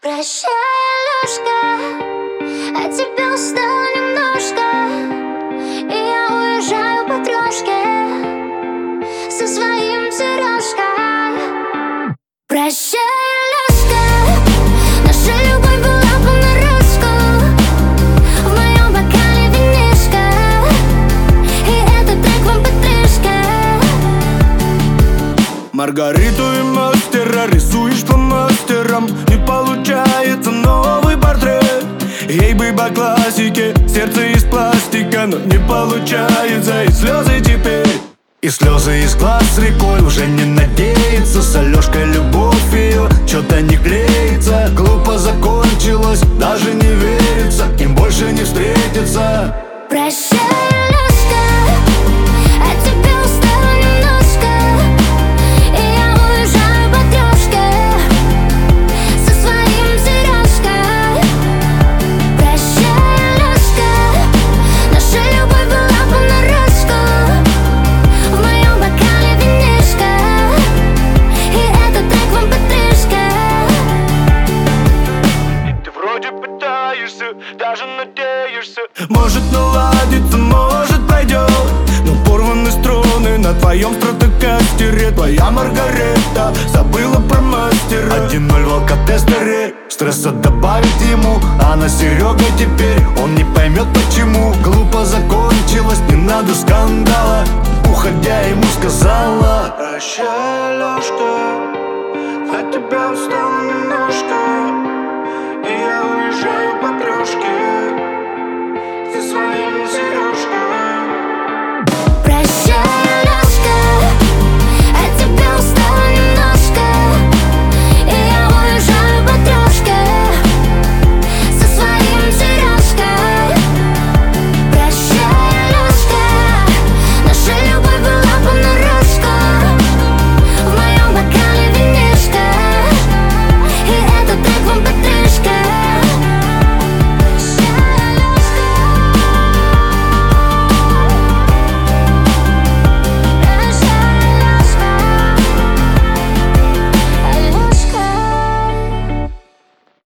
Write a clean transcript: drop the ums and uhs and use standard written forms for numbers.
Прощай, Алёшка, от тебя устала немножко, и я уезжаю по трошке со своим Сережкой. Прощай, Алёшка, наша любовь была понарошку. В моем бокале винишко, и этот трек вам потришка. Маргариту и мастера рисуешь фломастером. Не получается новый портрет. Ей бы по классике, сердце из пластика, но не получается, и слезы теперь. И слезы из глаз рекой, уже не надеется. С Алёшкой любовь ее что-то не клеится. Глупо закончилось, даже не верится, им больше не встретиться. Прощай, Алёшка, от тебя устала немножко, и я уезжаю по трошке со своим Сережкой. Прощай, Алёшка, наша любовь была понарошку. В моем бокале винишко, и этот трек вам потришка. Ты вроде пытаешься, даже надеешься. Может наладится, может пройдет, но порваны струны на твоем стратокастере. Твоя Маргарета забыла про мастера. 1-0 в алкотестере, стресса добавить ему, а на Серега теперь он не поймет почему. Глупо закончилось, не надо скандала. Уходя ему сказала: прощай, Алёшка, от тебя устала немножко.